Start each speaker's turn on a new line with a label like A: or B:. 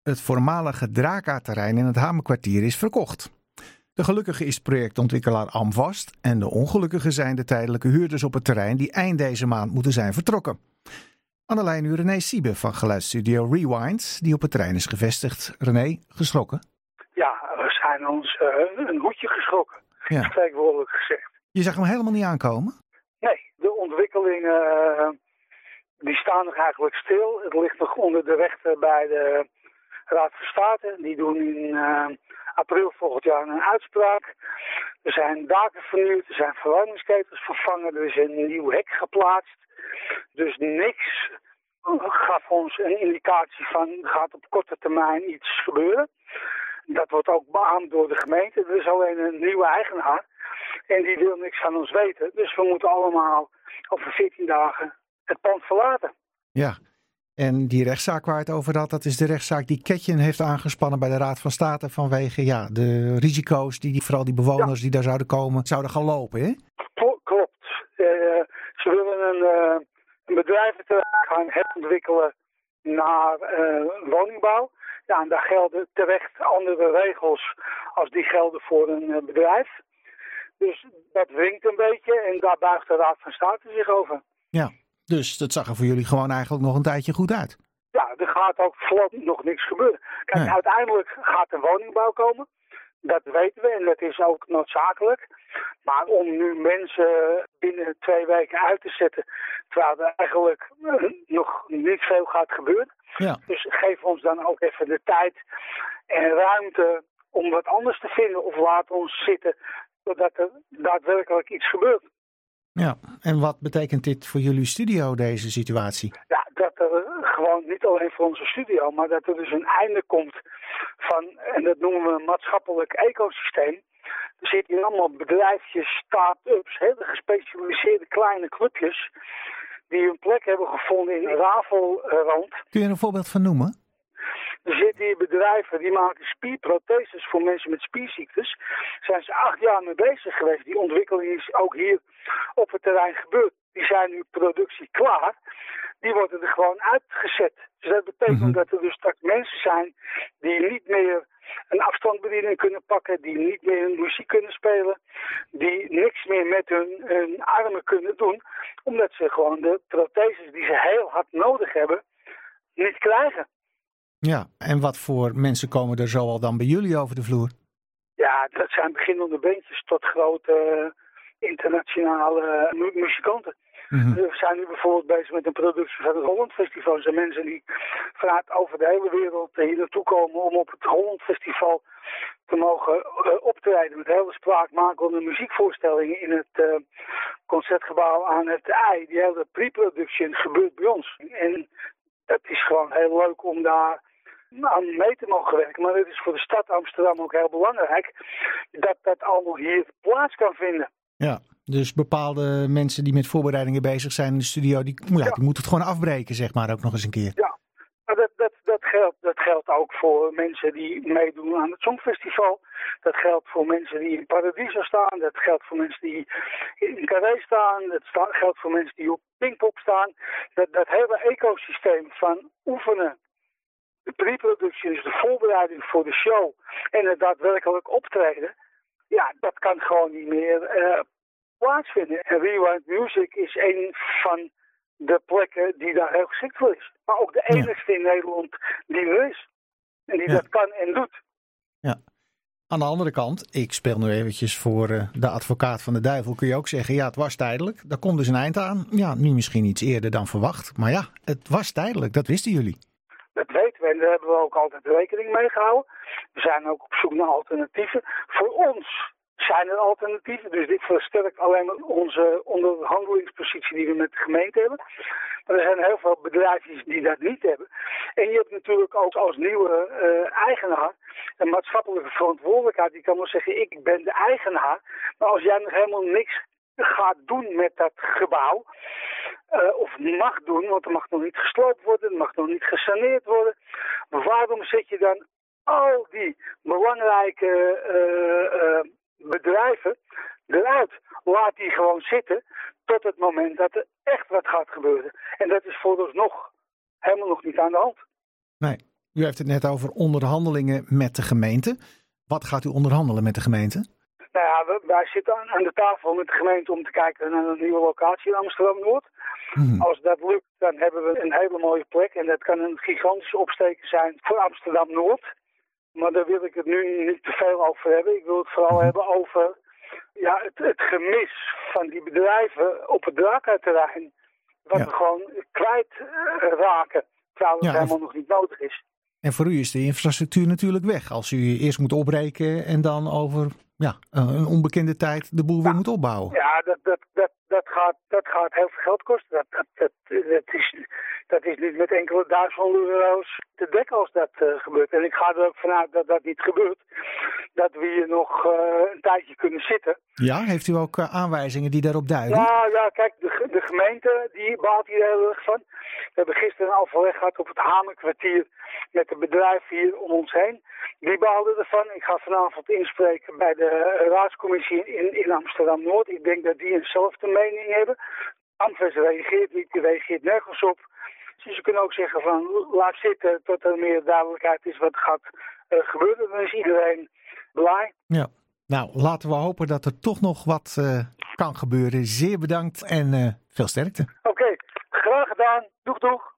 A: Het voormalige Draka-terrein in het Hamerkwartier is verkocht. De gelukkige is projectontwikkelaar Amvast en de ongelukkige zijn de tijdelijke huurders op het terrein die eind deze maand moeten zijn vertrokken. Aan de lijn nu René Siebe van geluidsstudio Rewind, die op het terrein is gevestigd. René, geschrokken?
B: Ja, we zijn ons een hoedje geschrokken, spreekwoordelijk gezegd.
A: Je zag hem helemaal niet aankomen?
B: Nee, de ontwikkelingen die staan nog eigenlijk stil. Het ligt nog onder de rechter bij de Raad van State. Die doen in april volgend jaar een uitspraak. Er zijn daken vernieuwd, er zijn verwarmingsketens vervangen, er is een nieuw hek geplaatst. Dus niks gaf ons een indicatie van gaat op korte termijn iets gebeuren. Dat wordt ook beaamd door de gemeente. Er is alleen een nieuwe eigenaar en die wil niks van ons weten. Dus we moeten allemaal over 14 dagen het pand verlaten.
A: Ja, en die rechtszaak waar het over had, dat is de rechtszaak die Ketjen heeft aangespannen bij de Raad van State vanwege de risico's die vooral die bewoners die daar zouden komen, zouden gaan lopen, hè?
B: Klopt. Ze willen een bedrijventerrein gaan herontwikkelen naar woningbouw. Ja, en daar gelden terecht andere regels als die gelden voor een bedrijf. Dus dat wringt een beetje en daar buigt de Raad van State zich over.
A: Ja, dus dat zag er voor jullie gewoon eigenlijk nog een tijdje goed uit.
B: Ja, er gaat ook voorlopig nog niks gebeuren. Kijk, uiteindelijk gaat er woningbouw komen. Dat weten we en dat is ook noodzakelijk. Maar om nu mensen binnen 2 weken uit te zetten, terwijl er eigenlijk nog niet veel gaat gebeuren.
A: Ja.
B: Dus geef ons dan ook even de tijd en ruimte om wat anders te vinden of laat ons zitten zodat er daadwerkelijk iets gebeurt.
A: Ja, en wat betekent dit voor jullie studio, deze situatie?
B: Ja, dat er gewoon niet alleen voor onze studio, maar dat er dus een einde komt van, en dat noemen we een maatschappelijk ecosysteem. Er zitten hier allemaal bedrijfjes, start-ups, hele gespecialiseerde kleine clubjes die hun plek hebben gevonden in Rafelrand.
A: Kun je er een voorbeeld van noemen?
B: Er zitten hier bedrijven die maken spierprotheses voor mensen met spierziektes. Daar zijn ze 8 jaar mee bezig geweest. Die ontwikkeling is ook hier op het terrein gebeurd. Die zijn nu productie klaar. Die worden er gewoon uitgezet. Dus dat betekent dat er dus straks mensen zijn die niet meer een afstandsbediening kunnen pakken. Die niet meer hun muziek kunnen spelen. Die niks meer met hun armen kunnen doen. Omdat ze gewoon de protheses die ze heel hard nodig hebben niet krijgen.
A: Ja, en wat voor mensen komen er zo al dan bij jullie over de vloer?
B: Ja, dat zijn beginnende beentjes tot grote internationale muzikanten. We zijn nu bijvoorbeeld bezig met een productie van het Holland Festival. Er zijn mensen die vanuit over de hele wereld hier naartoe komen om op het Holland Festival te mogen optreden met hele spraakmakende muziekvoorstellingen in het concertgebouw aan het IJ. Die hele pre-production gebeurt bij ons. En dat is gewoon heel leuk om daar aan mee te mogen werken. Maar het is voor de stad Amsterdam ook heel belangrijk dat dat allemaal hier plaats kan vinden.
A: Ja, dus bepaalde mensen die met voorbereidingen bezig zijn in de studio, die moeten het gewoon afbreken, zeg maar, ook nog eens een keer.
B: Ja, maar dat geldt ook voor mensen die meedoen aan het Songfestival. Dat geldt voor mensen die in Paradiso staan. Dat geldt voor mensen die in Carré staan. Dat geldt voor mensen die op Pinkpop staan. Dat hele ecosysteem van oefenen, de pre-productie, dus de voorbereiding voor de show en het daadwerkelijk optreden, ja, dat kan gewoon niet meer plaatsvinden. En Rewind Music is een van de plekken die daar heel geschikt voor is. Maar ook de enigste in Nederland die er is. En die dat kan en doet.
A: Ja. Aan de andere kant, ik speel nu eventjes voor de advocaat van de duivel, kun je ook zeggen, ja, het was tijdelijk. Daar komt dus een eind aan. Ja, nu misschien iets eerder dan verwacht. Maar ja, het was tijdelijk, dat wisten jullie. Dat
B: weten we en daar hebben we ook altijd rekening mee gehouden. We zijn ook op zoek naar alternatieven. Voor ons zijn er alternatieven, dus dit versterkt alleen onze onderhandelingspositie die we met de gemeente hebben. Maar er zijn heel veel bedrijfjes die dat niet hebben. En je hebt natuurlijk ook als nieuwe eigenaar een maatschappelijke verantwoordelijkheid. Die kan wel zeggen, ik ben de eigenaar. Maar als jij nog helemaal niks gaat doen met dat gebouw, of mag doen, want er mag nog niet gesloopt worden, er mag nog niet gesaneerd worden. Waarom zet je dan al die belangrijke bedrijven eruit? Laat die gewoon zitten tot het moment dat er echt wat gaat gebeuren. En dat is vooralsnog helemaal nog niet aan de hand.
A: Nee, U heeft het net over onderhandelingen met de gemeente. Wat gaat u onderhandelen met de gemeente?
B: Nou ja, wij zitten aan de tafel met de gemeente om te kijken naar een nieuwe locatie in Amsterdam-Noord. Als dat lukt, dan hebben we een hele mooie plek. En dat kan een gigantische opsteker zijn voor Amsterdam-Noord. Maar daar wil ik het nu niet te veel over hebben. Ik wil het vooral hebben over het gemis van die bedrijven op het Draka-terrein. Wat we gewoon kwijt raken, terwijl het helemaal nog niet nodig is.
A: En voor u is de infrastructuur natuurlijk weg. Als u eerst moet opbreken en dan over een onbekende tijd de boel weer moet opbouwen. Ja,
B: dat gaat heel veel geld kosten. Dat is niet met enkele duizenden euro's te dekken als dat gebeurt. En ik ga er ook vanuit dat dat niet gebeurt. Dat we hier nog een tijdje kunnen zitten.
A: Ja, heeft u ook aanwijzingen die daarop duiden?
B: Ja, kijk, de gemeente die baalt hier heel erg van. We hebben gisteren een overleg gehad op het Hamerkwartier met de bedrijven hier om ons heen. Die baalden ervan. Ik ga vanavond inspreken bij de raadscommissie in Amsterdam-Noord. Ik denk dat die eenzelfde mening hebben. Amvers reageert niet, die reageert nergens op. Dus ze kunnen ook zeggen van laat zitten tot er meer duidelijkheid is wat gaat gebeuren. Dan is iedereen blij.
A: Ja, nou laten we hopen dat er toch nog wat kan gebeuren. Zeer bedankt en veel sterkte.
B: Oké, graag gedaan. Doeg.